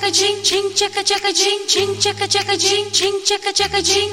chaka jing ching chaka chaka jing ching chaka chaka jing ching chaka chaka jing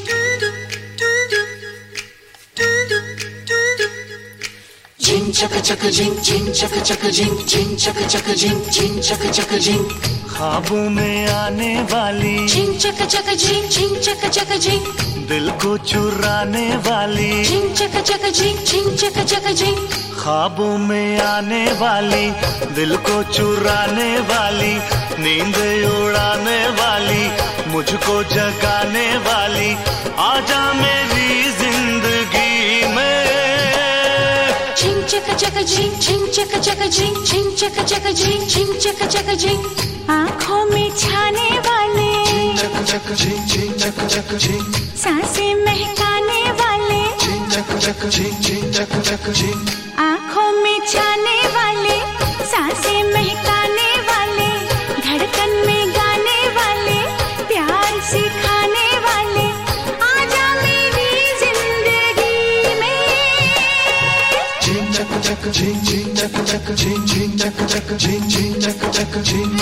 jing chaka chaka jing ching chaka chaka jing ching chaka chaka jing ching chaka chaka jing ख्वाबों में आने वाली ching chaka chaka jing ching chaka chaka jing दिल को चुराने वाली ching chaka chaka jing ching chaka chaka jing ख्वाबों में आने वाली दिल को चुराने वाली नींद उड़ाने वाली मुझको जगाने वाली आजा मेरी जिंदगी में ching chaka chaka jing ching chaka chaka jing ching chaka chaka jing ching chaka chaka jing आँखों में छाने वाले chaka chaka jing ching chaka chaka jing सांसें महकाने वाले chaka chaka jing ching chaka chaka jing आँखों में छाने वाले सांसें महकाने वाले धड़कन में गाने वाले प्यार सिखाने वाले आजा मेरी जिंदगी में jing chaka chaka jing ching chaka chaka jing ching chaka chaka jing ching chaka chaka jing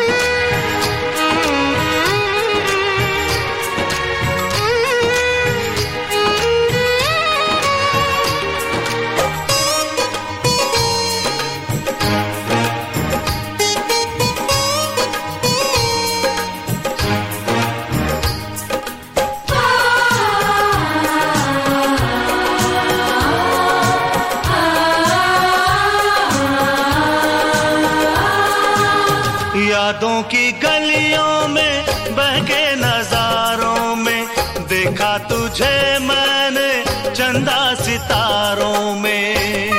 यादों की गलियों में बहके नजारों में देखा तुझे मैंने चंदा सितारों में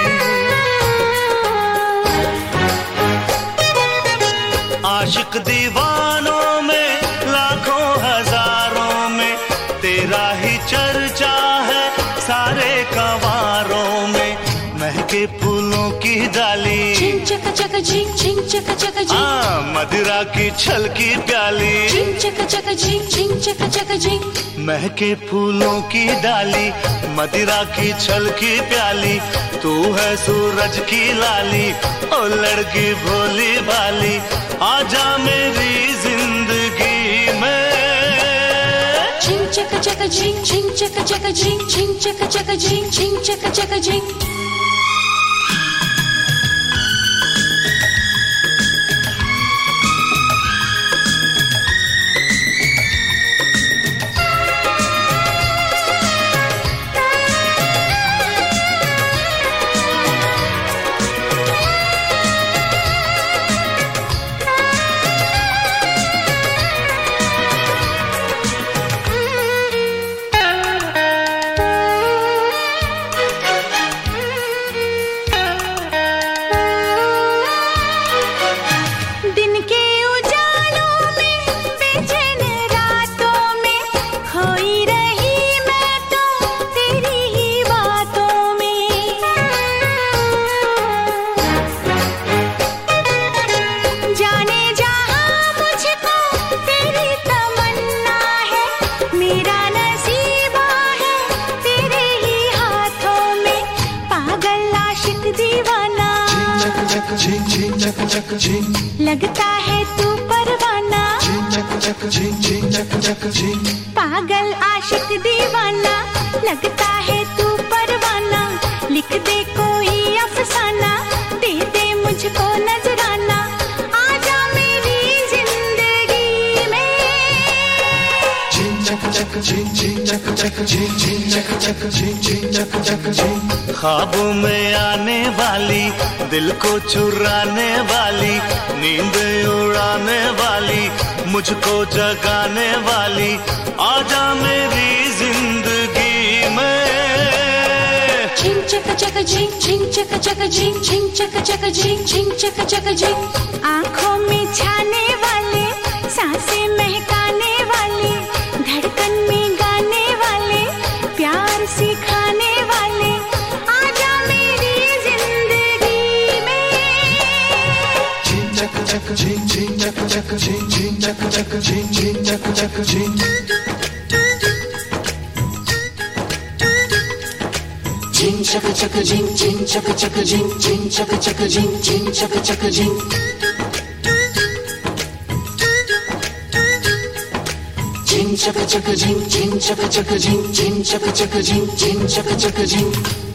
आशिक दीवानों में लाखों हजारों में तेरा ही चर्चा है सारे कंवारों में महके फूलों की डाली ching chaka chaka jing ching chaka chaka jing मदिरा की छल की प्याली ching chaka chaka jing ching chaka chaka jing महके फूलों की डाली मदिरा की छल की प्याली तू है सूरज की लाली ओ लड़की भोली भाली आजा मेरी जिंदगी में ching chaka chaka jing ching chaka chaka jing ching chaka chaka jing ching chaka chaka jing दिन के उजालों में बेचैन रातों में खोई रही मैं तो तेरी ही बातों में जाने जहां मुझको तेरी तमन्ना है मेरा नसीबा है तेरे ही हाथों में पागल आशिक दीवाना chaka chaka jing ching chaka chaka jing लगता है तू परवाना chaka chaka jing ching chaka chaka jing पागल आशिक दीवाना लगता है तू परवाना लिख दे कोई अफसाना दे दे मुझको नजराना आजा मेरी जिंदगी में chaka chaka jing ching chaka chaka jing ching chaka chaka jing ching chaka chaka jing ख्वाबों में आने वाली दिल को चुराने वाली नींद उड़ाने वाली मुझको जगाने वाली आजा मेरी जिंदगी में ching chaka chaka jing ching chaka chaka jing ching chaka chaka jing ching chaka chaka jing आँखों में छाने वाले सांसें महकाने वाले धड़कन में गाने वाले प्यार सिखाने वाले आजा मेरी जिंदगी में chaka chaka jing ching chaka chaka jing ching chaka chaka jing ching chaka chaka jing ching chaka chaka jing ching chaka chaka jing ching chaka chaka jing ching chaka chaka jing झिंग चक चक झिंग झिंग चक चक झिंग झिंग चक चक झिंग झिंग चक चक झिंग